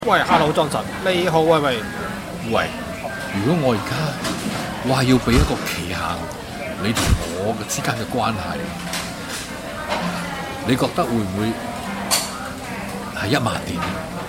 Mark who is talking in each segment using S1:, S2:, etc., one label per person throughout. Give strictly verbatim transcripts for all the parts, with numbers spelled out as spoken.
S1: 喂，Hello Johnson，你好，喂喂，
S2: 喂，如果我而家話要俾一個期限，你同我嘅之間嘅關係，你覺得會唔會係一萬年？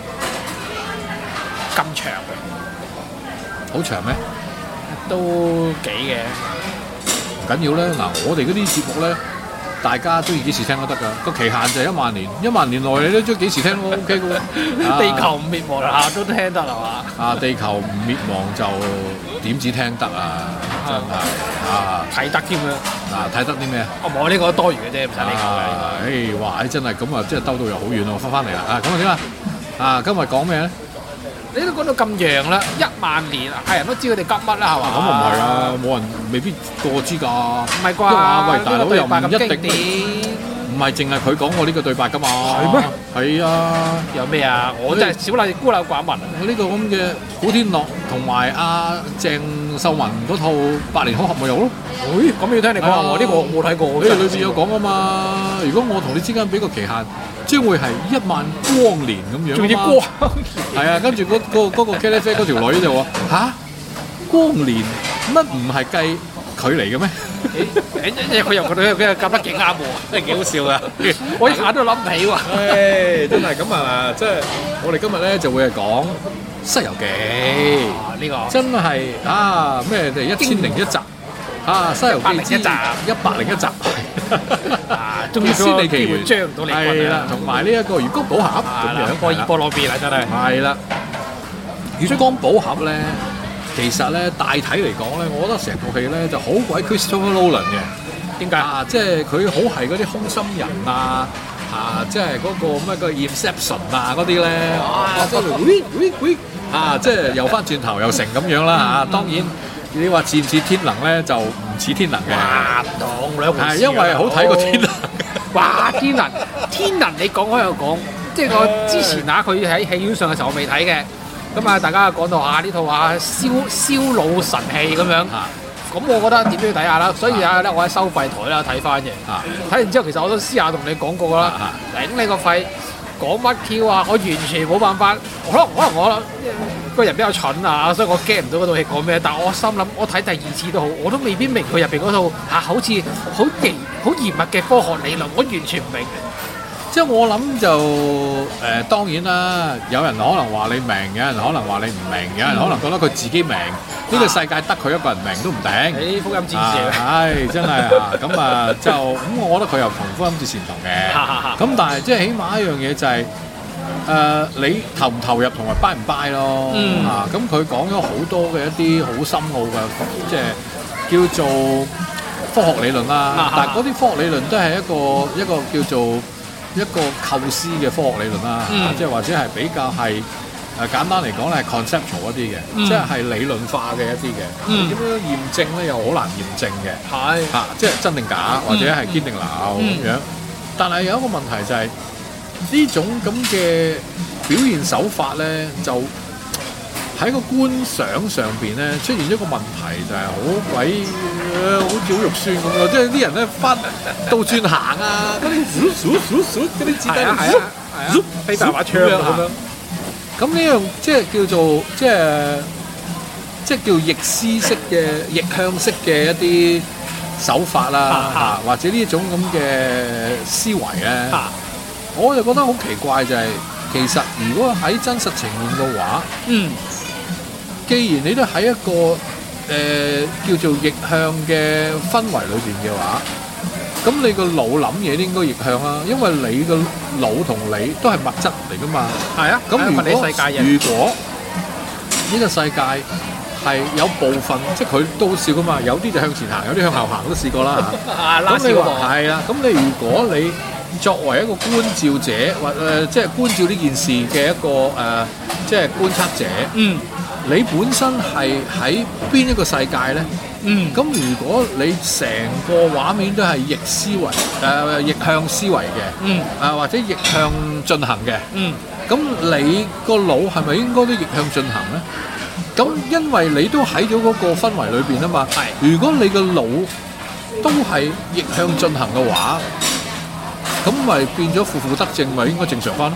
S1: 咁長嘅，
S2: 好長咩？
S1: 都幾嘅。
S2: 唔緊要咧，嗱，我哋嗰啲節目咧，大家中意幾時聽都得㗎，個期限就係一萬年，一萬年內你都中意幾時聽都 OK 嘅喎。
S1: 地球唔滅亡啦，都聽得係嘛？
S2: 啊，地球唔滅亡就點止聽得啊！真係啊，
S1: 睇得添啦。
S2: 嗱，睇得啲咩啊？
S1: 我冇呢個多餘嘅啫，唔使呢個
S2: 嘅。誒，哇！真係咁啊，即係兜到又好遠喎，翻返嚟啦。啊，咁啊點啊？啊，今日講咩咧？
S1: 你都講到咁揚啦，一萬年係人都知佢哋急乜啦，係嘛？
S2: 咁啊唔係啊，冇人未必個個知㗎。
S1: 唔係啩？
S2: 喂，大佬又唔一定，
S1: 典
S2: 唔係淨係佢講過呢個對白㗎嘛？
S1: 係咩？
S2: 係啊。
S1: 有咩啊？我真係小麗孤陋寡聞啊！
S2: 呢個咁嘅古天樂同埋阿鄭秀文嗰套《百年好合》咪有咯？
S1: 誒，咁要聽你講下喎，呢個我冇睇過。
S2: 呢裏邊有講啊嘛。如果我同你之間俾個期限，將會係一萬光年咁樣。
S1: 仲要光？
S2: 係啊，跟住嗰嗰嗰個茄喱啡嗰條女就話：吓，光年乜唔係計距離嘅咩？
S1: 誒佢又覺得佢又夾得幾啱喎，真係幾好笑噶！我一下都諗唔起喎。
S2: 誒，真係咁啊！即係我哋今日咧就會係講《西遊記》。
S1: 呢個
S2: 真係啊咩？第一千零一集啊，《西遊記》之
S1: 一集
S2: 一百零一集。
S1: 啊，終於先你機會將到你
S2: 係啦，同埋呢一個魚缸寶盒咁樣，
S1: 波爾波羅變啦，真係。
S2: 係啦，魚缸寶盒咧，其實咧大體嚟講咧，我覺得成套戲咧就好鬼 Christopher Nolan 嘅。
S1: 點解
S2: 啊？即係佢好係嗰啲空心人啊，啊，即係嗰個咩個 Inception 啊嗰啲咧，啊，即係喂喂喂啊，即係又翻轉頭又成咁樣啦嚇。當然你話似唔似天能咧，就唔似天能嘅。
S1: 哇，當兩回事。
S2: 係因為好睇過天能。
S1: 哇！天能，天能，你講開又講，即係我之前啊，佢喺戲院上嘅時候我未睇嘅，咁啊大家講到啊呢套啊燒燒腦神戲咁樣，咁我覺得點都要睇下啦。所以啊咧，我喺收費台啦睇翻嘅，睇完之後其實我都私下同你講過啦，頂你個肺！講乜 Q 啊！我完全冇辦法，可能可能我個人比較蠢啊，所以我 get 唔到嗰套戲講咩。但我心諗，我睇第二次都好，我都未必明佢入邊嗰套嚇、啊，好似好嚴好嚴密嘅科學理論，我完全唔明。
S2: 即係我諗就誒、呃，當然啦，有人可能話你明，有人可能話你唔明，有人可能覺得佢自己明。呢、啊、個世界得佢一個人明都唔定。
S1: 你福音戰士啊！
S2: 唉，真係啊！咁啊，就咁，我覺得佢又同福音戰士唔同嘅。咁但係即係起碼一樣嘢就係、是、誒、呃，你投唔投入同埋 buy 唔 buy 咯。嗯、啊，咁佢講咗好多嘅一啲好深奧嘅，即係叫做科學理論啦。啊、但係嗰啲科學理論都係一個一個叫做一個構思嘅科學理論啦，嗯、即係或者係比較係誒、呃、簡單嚟講咧係 conceptual 一啲嘅，嗯、即係係理論化嘅一啲嘅。點樣驗證咧又好難驗證嘅，係嚇、啊，即係真定假或者係堅定流咁、嗯、樣。但係有一個問題就係、是、呢種咁嘅表現手法咧，就喺個觀賞上邊咧出現一個問題，就係好鬼好似好肉酸咁咯，即係啲人咧翻倒轉行啊，嗰啲數數數數嗰啲子彈，係啊係啊，
S1: 飛大把槍咁樣。
S2: 咁呢樣即係叫做即係即係叫逆思式嘅逆向式嘅一啲手法啦，嚇或者呢一種咁嘅思維咧，我就覺得好奇怪就係、是、其實如果喺真實呈現嘅話，嗯。既然你都喺一個誒、呃、叫做逆向嘅氛圍裏邊嘅話，咁你個腦諗嘢都應該逆向啦，因為你個腦同你都係物質嚟噶嘛。係啊，咁如果如果呢個世界係有部分，即係佢都好笑噶嘛，有啲就向前行，有啲向後行都試過啦嚇。咁你話係啦，咁你如果你作為一個觀照者或誒、呃、即係觀照呢件事嘅一個誒、呃、即係觀察者，嗯。你本身係喺邊一個世界咧？嗯，咁如果你成個畫面都係逆思維，誒、呃、逆向思維嘅，嗯，啊、呃、或者逆向進行嘅，嗯，咁你個腦係咪應該都逆向進行咧？咁因為你都喺咗嗰個氛圍裏邊啊嘛，係。如果你個腦都係逆向進行嘅話，咁咪變咗負負得正，咪應該正常翻咯。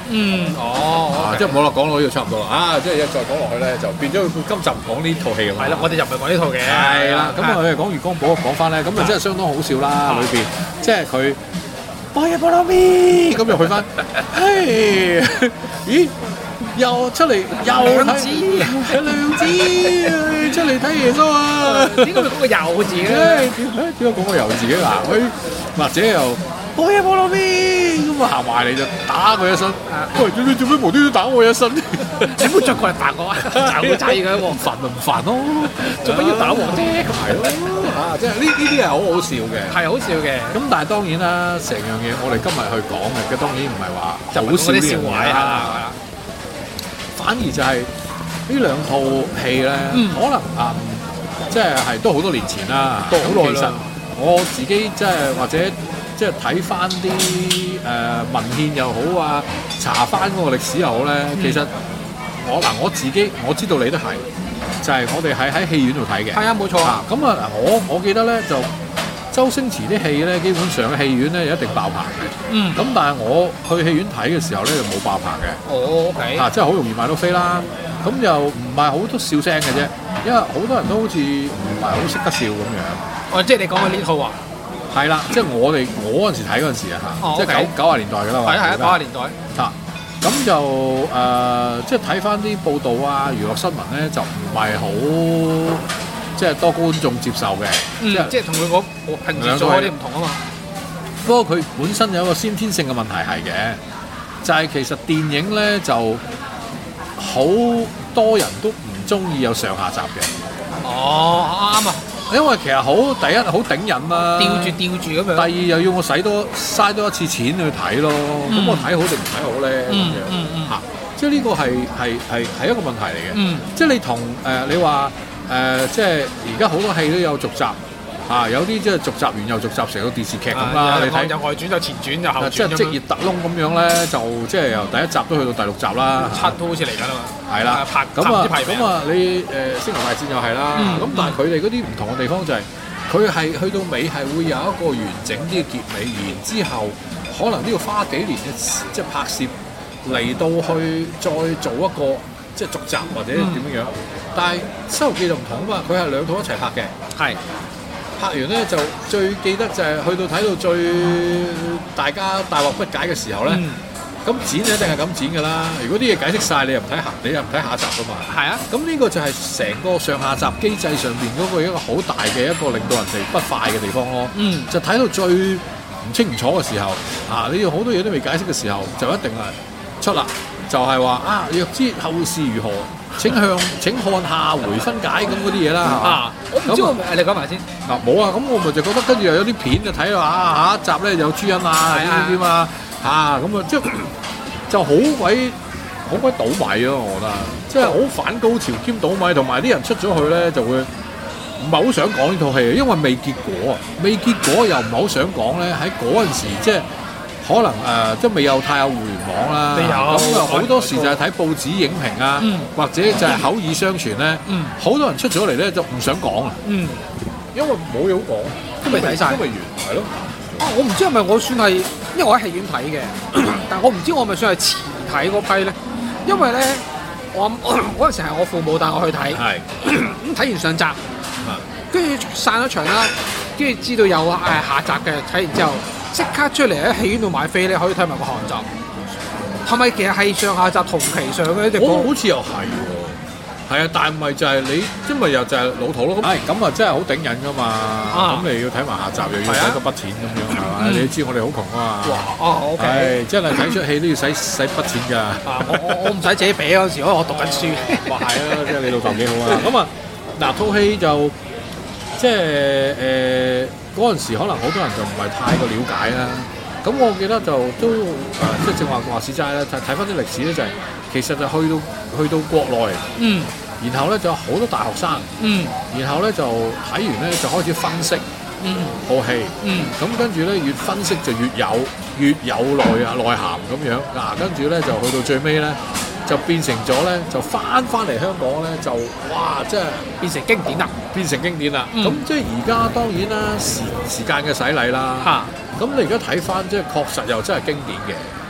S1: 嗯，哦，
S2: 啊，即係冇啦，講到呢度差唔多啦。啊，即係一再講落去咧，就變咗今集唔講呢套戲咁。
S1: 係啦，我哋又唔係講呢套嘅。
S2: 係啦，咁啊，我哋講月光寶講翻咧，咁啊真係相當好笑啦，裏邊即係佢。波耶波羅咪咁又去翻，嘿，咦，又出嚟又
S1: 兩子，
S2: 兩子出嚟睇耶穌啊！
S1: 點解會講個又字嘅？
S2: 點解講個又字嘅嗱？佢或者又波耶波羅咪咁啊行埋嚟就打佢一身，喂，你做咩無端端打我一身？
S1: 點會着過嚟打我啊？走仔嘅喎，
S2: 煩咪唔煩咯？
S1: 做乜要打我啫？
S2: 係咯，啊，即係呢呢啲係好好笑嘅，
S1: 係好笑嘅。
S2: 咁但係當然啦，成樣嘢我哋今日去講嘅，嘅當然唔係話
S1: 就
S2: 好笑
S1: 啲笑話
S2: 啦，反而就係呢兩套戲咧，可能啊，即係係都好多年前啦，
S1: 都好耐啦。
S2: 其實我自己即係或者即係睇翻啲誒文獻又好啊，查翻嗰個歷史又好咧，其實我嗱我自己我知道你都係。就係我哋係喺戲院度睇嘅，
S1: 係啊，冇錯啊。
S2: 咁啊，我我記得咧就周星馳啲戲咧，基本上戲院咧一定爆棚嘅。
S1: 嗯。
S2: 咁但係我去戲院睇嘅時候咧就冇爆棚嘅。
S1: 哦 ，OK。
S2: 啊，即係好容易買到飛啦。咁又唔係好多笑聲嘅啫，因為好多人都好似唔係好識得笑咁樣。
S1: 哦，即係你講嘅呢套啊？
S2: 係啦，即係我哋我嗰陣時睇嗰陣時啊嚇，即係九九十年代㗎啦嘛。
S1: 係係啊，九十年代。
S2: 嚇。咁就誒、呃，即係睇翻啲報道啊、娛樂新聞咧，就唔係好即係多觀眾接受嘅。
S1: 嗯、即係即係同佢講平時做開啲唔同啊嘛。
S2: 不過佢本身有一個先天性嘅問題係嘅，就係、是、其實電影咧就好多人都唔中意有上下集嘅。
S1: 哦，啱啊！
S2: 因為其實好第一好頂癮啦，
S1: 吊住吊住咁樣。第
S2: 二又要我使多嘥多一次錢去睇咯，咁、嗯、我睇好定唔睇好咧？咁樣嚇，即係呢個係係係係一個問題嚟嘅。嗯、即係你同誒、呃、你話誒、呃，即係而家好多戲都有續集。啊！有啲即係續集完又續集，成個電視劇咁啦。你睇有外傳就前傳就後傳，即係職業特窿咁樣咧，就即係由第一集都去到第六集啦。七都好似嚟緊啦嘛。係啦，拍咁啊，咁啊，你誒星球大戰又係啦。咁但係佢哋嗰啲唔同嘅地方就係，佢係去到尾係會有一個完整啲嘅結尾，然之後可能都要花幾年嘅即係拍攝嚟到去再做一個即係續集或者點樣樣。但係《西遊記》就唔同啊嘛，佢係兩套一齊拍嘅。係。拍完咧就最記得就係去到睇到最大家大惑不解嘅時候咧，咁、嗯、剪就一定係咁剪㗎啦。如果啲嘢解釋晒，你又唔睇下，你又唔睇下一集㗎嘛。係啊，咁呢個就係成個上下集機制上邊嗰個一個好大嘅一個令到人哋不快嘅地方咯。嗯，就睇到最唔清唔楚嘅時候，啊，你要好多嘢都未解釋嘅時候，就一定係出啦，就係、是、話啊，若知後事如何？請向請看下回分解咁嗰啲嘢啦，係嘛？啊，我唔知我你講埋先。嗱冇啊，咁我咪就覺得跟住又有啲片就睇到啊，下一集咧有朱茵啊點點點啊，嚇咁啊，即係就好鬼好鬼倒米咯，我覺得，即係好反高潮兼倒米，同埋啲人出咗去咧就會唔係好想講呢套戲，因為未結果啊，未結果又唔係好想講咧，喺嗰陣時即係。可能誒、呃，即係未有太有互聯網啦，咁啊好多時就係睇報紙影評啊，嗯、或者就係口耳相傳咧，好、嗯、多人出咗嚟咧就唔想講啊，嗯、因為冇嘢好講，都未睇晒，都未完，係咯。啊，我唔知係咪我算係，因為我喺戲院睇嘅，但我唔知我係咪算係遲睇嗰批咧，因為咧我嗰陣時係我父母帶我去睇，咁睇完上集，跟住散咗場啦，跟住知道有誒下集嘅，睇完之後。即刻出嚟喺戲院度買飛咧，可以睇埋個下集。係咪其實係上下集同期上嘅呢？我好似又係喎，係啊，但係唔係就係你，因為又就係老土咯。係咁啊，真係好頂癮噶嘛。咁、啊、你要睇埋下集，又要使嗰筆錢咁樣，係嘛、嗯？你知我哋好窮啊嘛。哇！哦 ，OK。係真係睇出戲都要使使筆錢㗎。啊！我我我唔使自己俾嗰陣時，因為我讀緊書。哇！係啊，即係你老豆幾好啊。咁啊，嗱套戲就即係誒。呃嗰陣時可能好多人就唔係太過了解啦，咁我記得就都誒、呃，即係正話話事齋啦，睇睇翻啲歷史咧就係、是，其實就去到去到國內，嗯，然後咧就有好多大學生，嗯，然後咧就睇完咧就開始分析，嗯，套戲，嗯，咁跟住咧越分析就越有越有內啊內涵咁樣，嗱、啊，跟住咧就去到最尾咧。就變成咗咧，就翻翻嚟香港咧，就哇！即係變成經典啦，變成經典啦。咁、嗯、即係而家當然啦，時時間嘅洗禮啦。嚇！咁你而家睇翻，即係確實又真係經典嘅。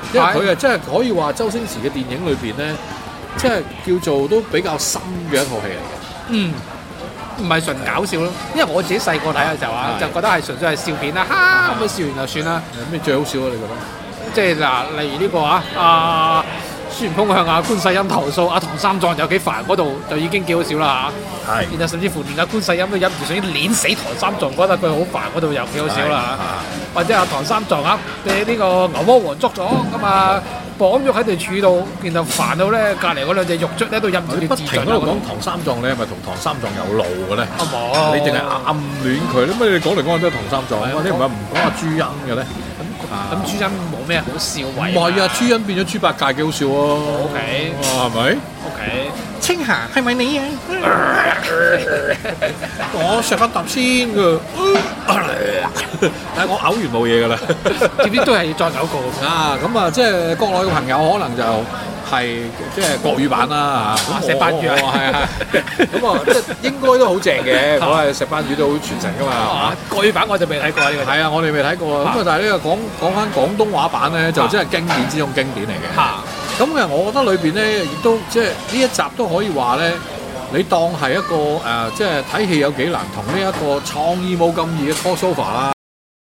S2: 因為佢啊真係可以話周星馳嘅電影裏邊咧，即係叫做都比較深嘅一套戲嚟嘅。
S1: 嗯。唔係純搞笑咯，因為我自己細個睇嘅時候啊，就覺得係純粹係笑片啦，哈咁樣笑完就算啦。
S2: 有咩最好笑啊？你覺得？
S1: 即係嗱，例如呢個啊，阿孫悟空向阿觀世音投訴阿唐三藏有幾煩嗰度，就已經幾好笑啦嚇。係。然後甚至乎連阿觀世音都忍唔住想碾死唐三藏，覺得佢好煩嗰度又幾好笑啦嚇。或者阿唐三藏啊，俾呢個牛魔王捉咗咁啊，綁咗喺條柱度，然後煩到咧隔離嗰兩隻肉卒咧都忍唔住
S2: 不停喺度講唐三藏，你係咪同唐三藏有路嘅咧？
S1: 啊冇，
S2: 你淨係暗戀佢，咁你講嚟講去都係唐三藏，或者唔係唔講阿朱茵嘅咧？
S1: 咁朱茵冇咩好笑位？
S2: 唔係啊，朱茵變咗豬八戒幾好笑喎。
S1: O K，
S2: 係咪
S1: ？O K，
S2: 青霞係咪你啊？我食翻啖先㗎，但係我嘔完冇嘢㗎啦。
S1: 點知都係要再嘔過
S2: 啊！咁啊，即係國內嘅朋友可能就係即係國語版啦嚇。
S1: 石斑魚啊，
S2: 係係。咁啊，即係應該都好正嘅，我係石斑魚都好傳神㗎嘛。
S1: 國語版我就未睇過呢個。
S2: 係啊，我哋未睇過啊。咁啊，但係呢個講講翻廣東話版咧，就真係經典之中經典嚟嘅。
S1: 嚇！
S2: 咁嘅，我覺得裏邊咧，亦都即係呢一集都可以話咧，你當係一個誒、呃，即係睇戲有幾難，同呢一個創意冇咁易嘅 crossover 啦。